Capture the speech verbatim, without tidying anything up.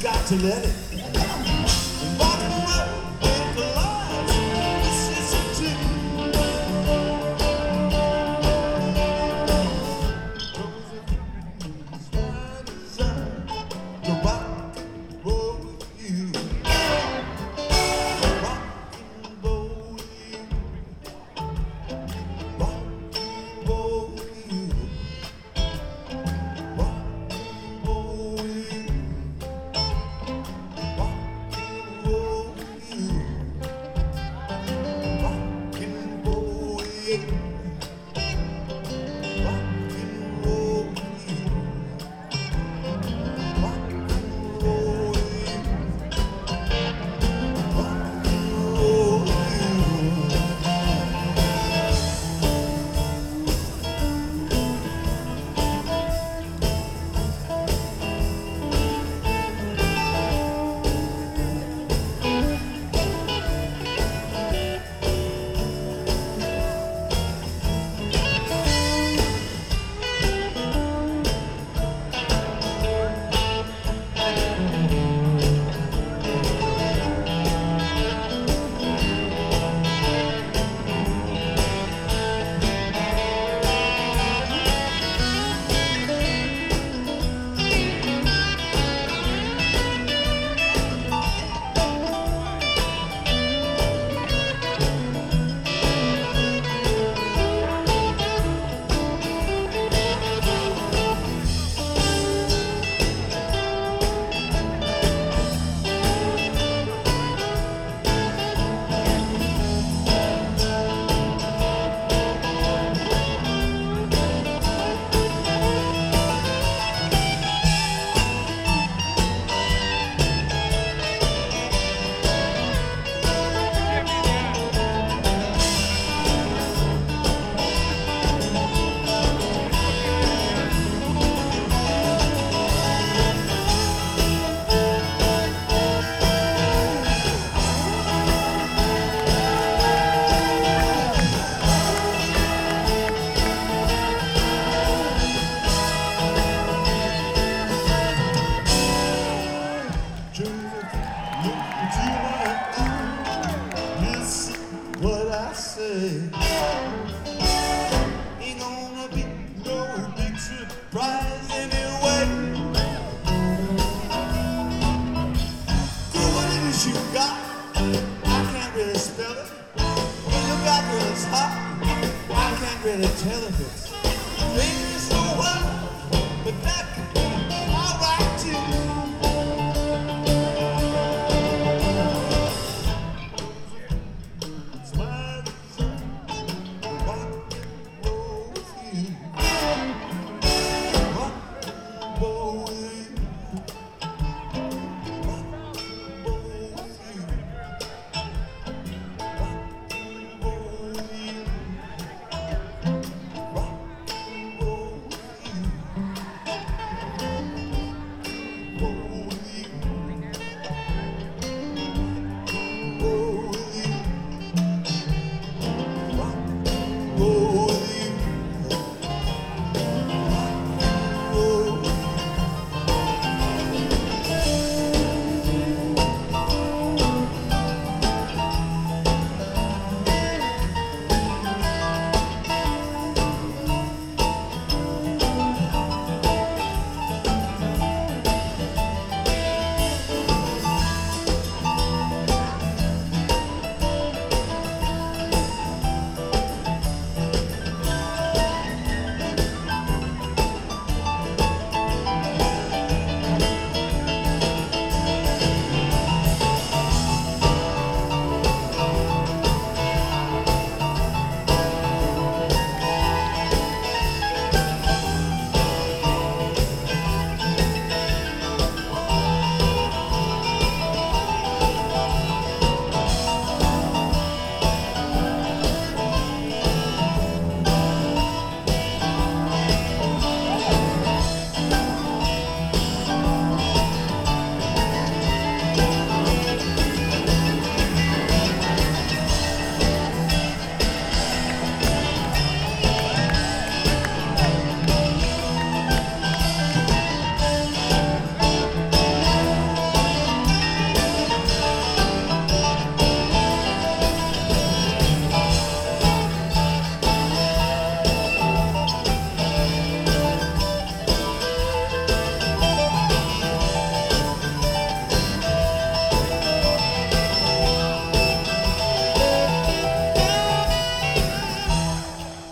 got to let it. Rock and roll with the lights. This is a tune. It's my desire to rock and roll with you. Rock and roll with you. Rock and roll with you. Rock and roll with you. Rock and roll with you. Rock and roll with you. Rock and roll with you. Rock and roll with you. Rock and roll with you. Look into my eyes, listen what I say. Ain't gonna be no big surprise anyway. Girl, what it is you got? I can't really spell it. When you got this hot, I can't really tell if it's things so well, but that could be alright too. Whoa.